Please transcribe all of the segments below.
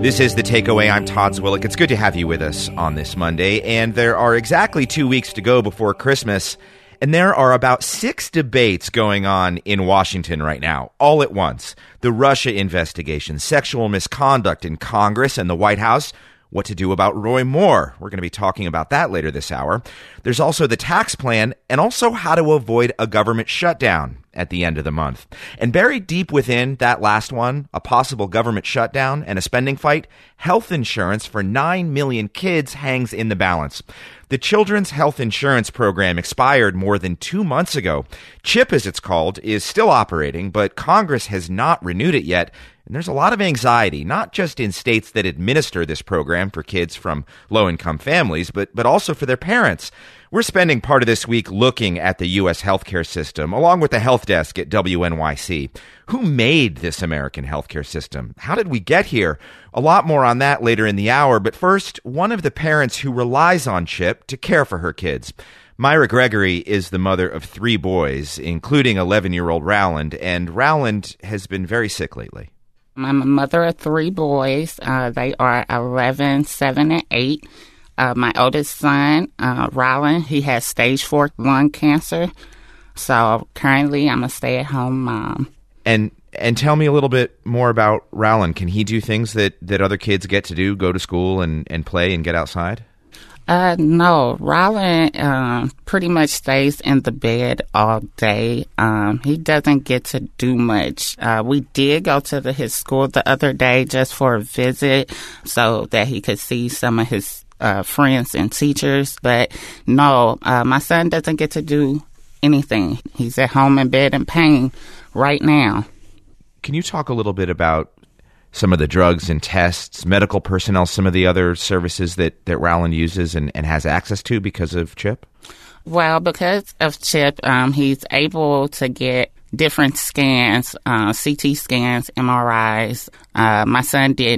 This is The Takeaway. I'm Todd Zwillick. It's good to have you with us on this Monday. And there are exactly 2 weeks to go before Christmas. And there are about 6 debates going on in Washington right now, all at once. The Russia investigation, sexual misconduct in Congress and the White House, what to do about Roy Moore. We're going to be talking about that later this hour. There's also the tax plan and also how to avoid a government shutdown at the end of the month. And buried deep within that last one, a possible government shutdown and a spending fight, health insurance for 9 million kids hangs in the balance. The Children's Health Insurance Program expired more than 2 months ago. CHIP, as it's called, is still operating, but Congress has not renewed it yet. And there's a lot of anxiety, not just in states that administer this program for kids from low-income families, but also for their parents. We're spending part of this week looking at the U.S. healthcare system, along with the help desk at WNYC. Who made this American healthcare system? How did we get here? A lot more on that later in the hour, but first, one of the parents who relies on CHIP to care for her kids. Myra Gregory is the mother of 3 boys, including 11-year-old Rowland, and Rowland has been very sick lately. I'm a mother of 3 boys. They are 11, 7, and 8. My oldest son, Rowland, he has stage 4 lung cancer. So currently I'm a stay-at-home mom. And tell me a little bit more about Rowland. Can he do things that other kids get to do, go to school and play and get outside? No, Rowland pretty much stays in the bed all day. He doesn't get to do much. We did go to his school the other day just for a visit so that he could see some of his friends and teachers. But no, my son doesn't get to do anything. He's at home in bed in pain right now. Can you talk a little bit about some of the drugs and tests, medical personnel, some of the other services that Rowland uses and has access to because of CHIP? Well, because of CHIP, he's able to get different scans, CT scans, MRIs. My son did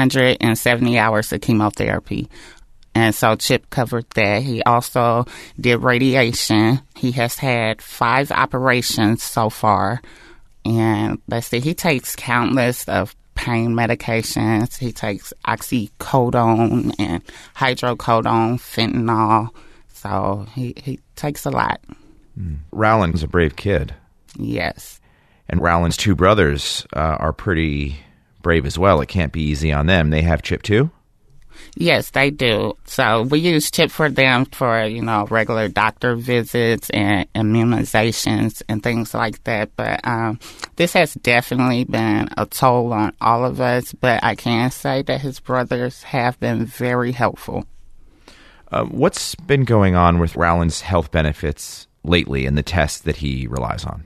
970 hours of chemotherapy. And so CHIP covered that. He also did radiation. He has had 5 operations so far. And let's see, he takes countless of pain medications. He takes oxycodone and hydrocodone, fentanyl. So he takes a lot. Rowland's a brave kid. Yes. And Rowland's 2 brothers are pretty brave as well. It can't be easy on them. They have CHIP too? Yes, they do. So we use CHIP for them for, regular doctor visits and immunizations and things like that. But this has definitely been a toll on all of us. But I can say that his brothers have been very helpful. What's been going on with Rowland's health benefits lately and the tests that he relies on?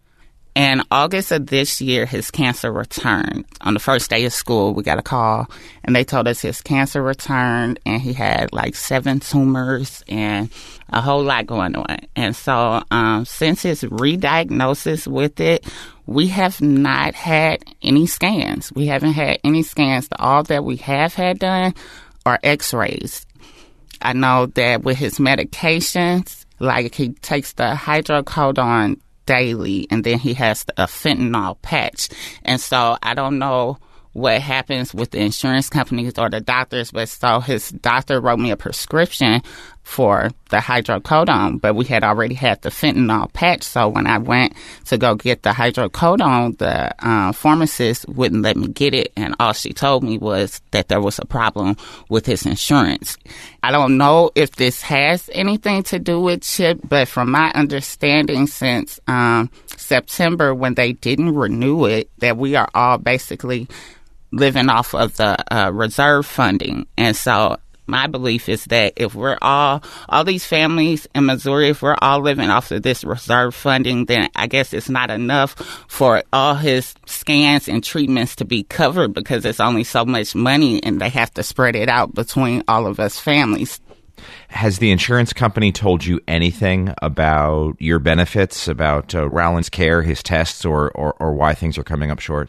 In August of this year, his cancer returned. On the first day of school, we got a call, and they told us his cancer returned, and he had 7 tumors and a whole lot going on. And so since his re-diagnosis with it, we have not had any scans. We haven't had any scans. All that we have had done are x-rays. I know that with his medications, he takes the hydrocodone daily, and then he has a fentanyl patch. And so I don't know what happens with the insurance companies or the doctors, but so his doctor wrote me a prescription for the hydrocodone, but we had already had the fentanyl patch. So when I went to go get the hydrocodone, the pharmacist wouldn't let me get it, and all she told me was that there was a problem with his insurance. I don't know if this has anything to do with CHIP, but from my understanding, since September, when they didn't renew it, that we are all basically living off of the reserve funding. And so my belief is that if we're all these families in Missouri, if we're all living off of this reserve funding, then I guess it's not enough for all his scans and treatments to be covered because it's only so much money and they have to spread it out between all of us families. Has the insurance company told you anything about your benefits, about Rowland's care, his tests, or why things are coming up short?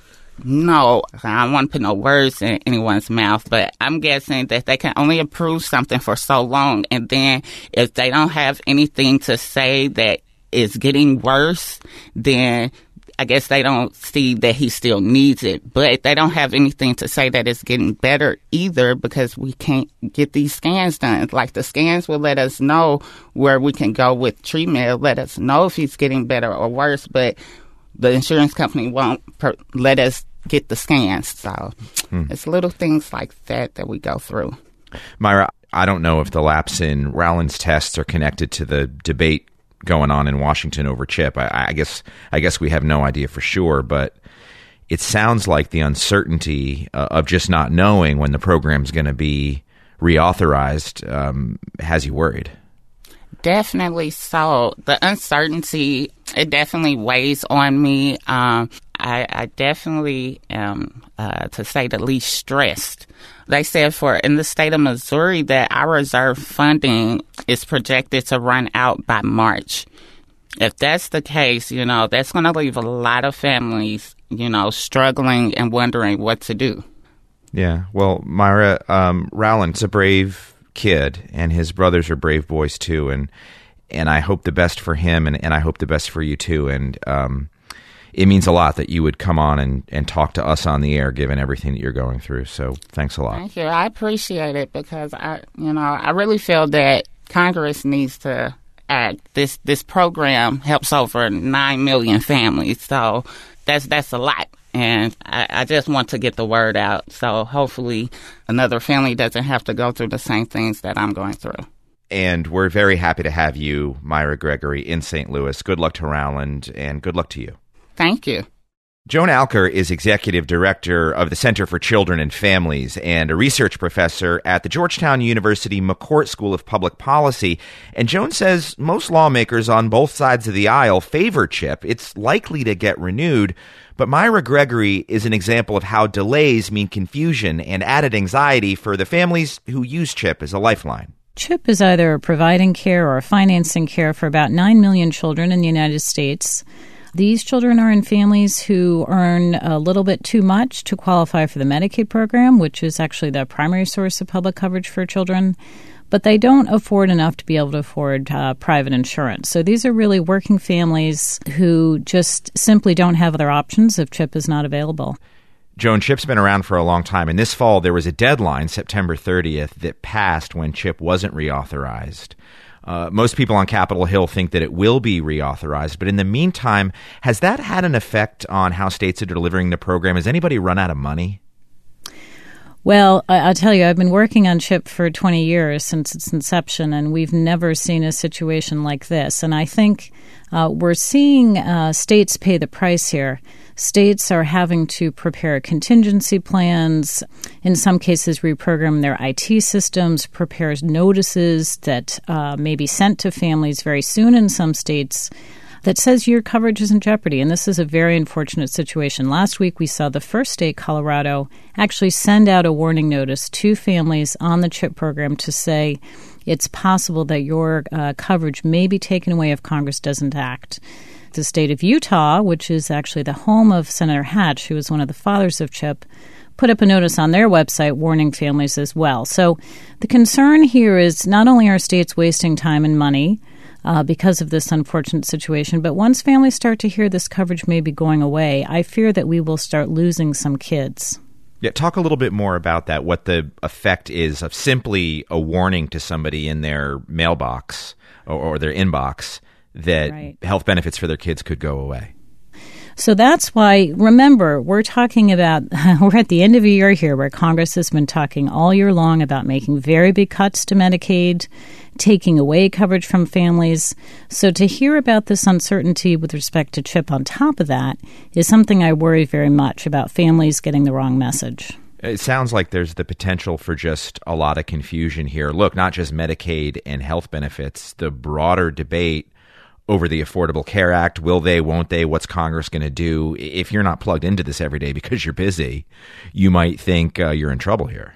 No, I don't want to put no words in anyone's mouth, but I'm guessing that they can only approve something for so long. And then if they don't have anything to say that is getting worse, then I guess they don't see that he still needs it, but they don't have anything to say that it's getting better either because we can't get these scans done. Like the scans will let us know where we can go with treatment. It'll let us know if he's getting better or worse, but the insurance company won't let us get the scans. So it's little things like that we go through. Myra, I don't know if the lapse in Rowland's tests are connected to the debate going on in Washington over CHIP. I guess we have no idea for sure, but it sounds like the uncertainty of just not knowing when the program's going to be reauthorized has you worried. Definitely so. The uncertainty, it definitely weighs on me. I definitely am, to say the least, stressed. They said in the state of Missouri that our reserve funding is projected to run out by March. If that's the case, that's going to leave a lot of families, struggling and wondering what to do. Yeah. Well, Myra, Rowland's a brave kid, and his brothers are brave boys too. And I hope the best for him, and I hope the best for you too. And it means a lot that you would come on and talk to us on the air, given everything that you're going through. So thanks a lot. Thank you. I appreciate it because I really feel that Congress needs to act. This program helps over 9 million families, so that's a lot. And I just want to get the word out, so hopefully another family doesn't have to go through the same things that I'm going through. And we're very happy to have you, Myra Gregory, in St. Louis. Good luck to Rowland, and good luck to you. Thank you. Joan Alker is Executive Director of the Center for Children and Families and a research professor at the Georgetown University McCourt School of Public Policy. And Joan says most lawmakers on both sides of the aisle favor CHIP. It's likely to get renewed. But Myra Gregory is an example of how delays mean confusion and added anxiety for the families who use CHIP as a lifeline. CHIP is either providing care or financing care for about 9 million children in the United States. These children are in families who earn a little bit too much to qualify for the Medicaid program, which is actually the primary source of public coverage for children, but they don't afford enough to be able to afford private insurance. So these are really working families who just simply don't have other options if CHIP is not available. Joan, CHIP's been around for a long time, and this fall there was a deadline, September 30th, that passed when CHIP wasn't reauthorized. Most people on Capitol Hill think that it will be reauthorized, but in the meantime, has that had an effect on how states are delivering the program? Has anybody run out of money? Well, I'll tell you, I've been working on CHIP for 20 years since its inception, and we've never seen a situation like this. And I think we're seeing states pay the price here. States are having to prepare contingency plans, in some cases reprogram their IT systems, prepare notices that may be sent to families very soon in some states that says your coverage is in jeopardy. And this is a very unfortunate situation. Last week, we saw the first state, Colorado, actually send out a warning notice to families on the CHIP program to say it's possible that your coverage may be taken away if Congress doesn't act. The state of Utah, which is actually the home of Senator Hatch, who was one of the fathers of CHIP, put up a notice on their website warning families as well. So the concern here is not only are states wasting time and money because of this unfortunate situation, but once families start to hear this coverage may be going away, I fear that we will start losing some kids. Yeah, talk a little bit more about that, what the effect is of simply a warning to somebody in their mailbox or their inbox that health benefits for their kids could go away. So that's why, remember, we're talking about, we're at the end of a year here where Congress has been talking all year long about making very big cuts to Medicaid, taking away coverage from families. So to hear about this uncertainty with respect to CHIP on top of that is something I worry very much about families getting the wrong message. It sounds like there's the potential for just a lot of confusion here. Look, not just Medicaid and health benefits, the broader debate over the Affordable Care Act. Will they, won't they? What's Congress going to do? If you're not plugged into this every day because you're busy, you might think you're in trouble here.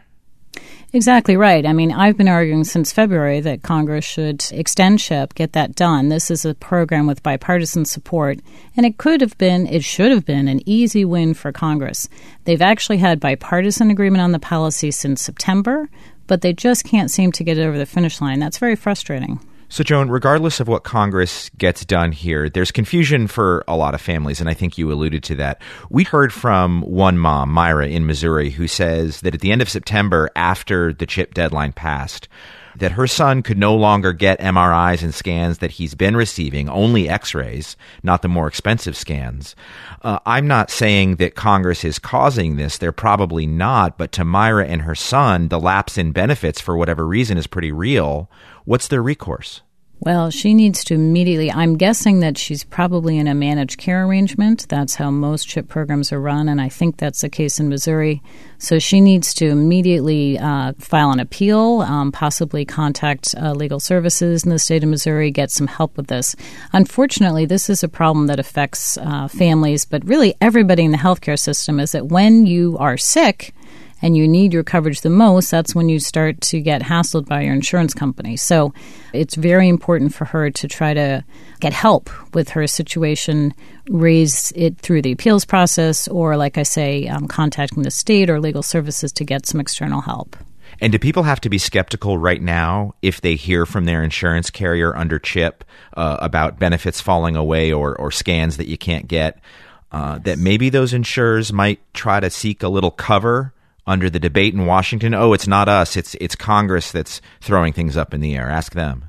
Exactly right. I mean, I've been arguing since February that Congress should extend CHIP, get that done. This is a program with bipartisan support, and it should have been an easy win for Congress. They've actually had bipartisan agreement on the policy since September, but they just can't seem to get it over the finish line. That's very frustrating. So, Joan, regardless of what Congress gets done here, there's confusion for a lot of families, and I think you alluded to that. We heard from one mom, Myra, in Missouri, who says that at the end of September, after the CHIP deadline passed, that her son could no longer get MRIs and scans that he's been receiving, only x-rays, not the more expensive scans. I'm not saying that Congress is causing this. They're probably not. But to Myra and her son, the lapse in benefits for whatever reason is pretty real. What's their recourse? Well, she needs to immediately, I'm guessing that she's probably in a managed care arrangement. That's how most CHIP programs are run, and I think that's the case in Missouri. So she needs to immediately file an appeal, possibly contact legal services in the state of Missouri, get some help with this. Unfortunately, this is a problem that affects families, but really everybody in the healthcare system, is that when you are sick and you need your coverage the most, that's when you start to get hassled by your insurance company. So it's very important for her to try to get help with her situation, raise it through the appeals process, or, like I say, contacting the state or legal services to get some external help. And do people have to be skeptical right now if they hear from their insurance carrier under CHIP about benefits falling away or scans that you can't get, that maybe those insurers might try to seek a little cover under the debate in Washington? Oh, it's not us. It's Congress that's throwing things up in the air. Ask them.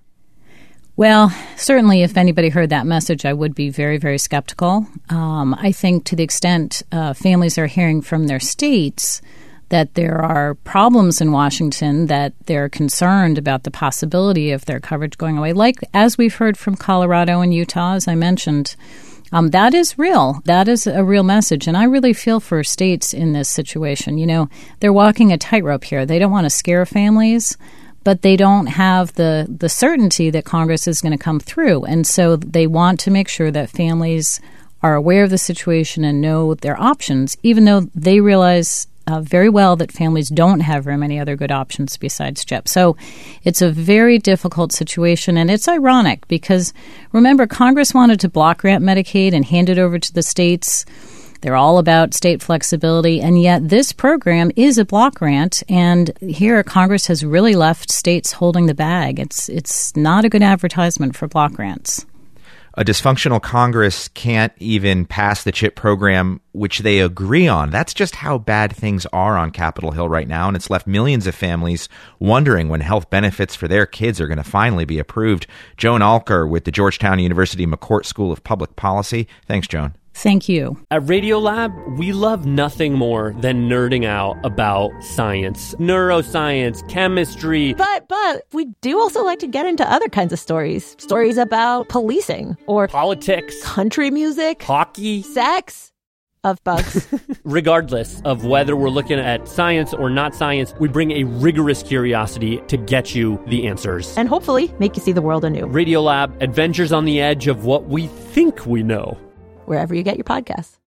Well, certainly if anybody heard that message, I would be very, very skeptical. I think to the extent families are hearing from their states that there are problems in Washington, that they're concerned about the possibility of their coverage going away, like as we've heard from Colorado and Utah, as I mentioned, that is real. That is a real message. And I really feel for states in this situation. You know, they're walking a tightrope here. They don't want to scare families, but they don't have the certainty that Congress is going to come through. And so they want to make sure that families are aware of the situation and know their options, even though they realize very well that families don't have very many other good options besides CHIP. So it's a very difficult situation, and it's ironic because, remember, Congress wanted to block grant Medicaid and hand it over to the states. They're all about state flexibility, and yet this program is a block grant, and here Congress has really left states holding the bag. It's not a good advertisement for block grants. A dysfunctional Congress can't even pass the CHIP program, which they agree on. That's just how bad things are on Capitol Hill right now, and it's left millions of families wondering when health benefits for their kids are going to finally be approved. Joan Alker with the Georgetown University McCourt School of Public Policy. Thanks, Joan. Thank you. At Radiolab, we love nothing more than nerding out about science, neuroscience, chemistry. But we do also like to get into other kinds of stories. Stories about policing or politics, country music, hockey, sex, of bugs. Regardless of whether we're looking at science or not science, we bring a rigorous curiosity to get you the answers. And hopefully make you see the world anew. Radiolab, adventures on the edge of what we think we know. Wherever you get your podcasts.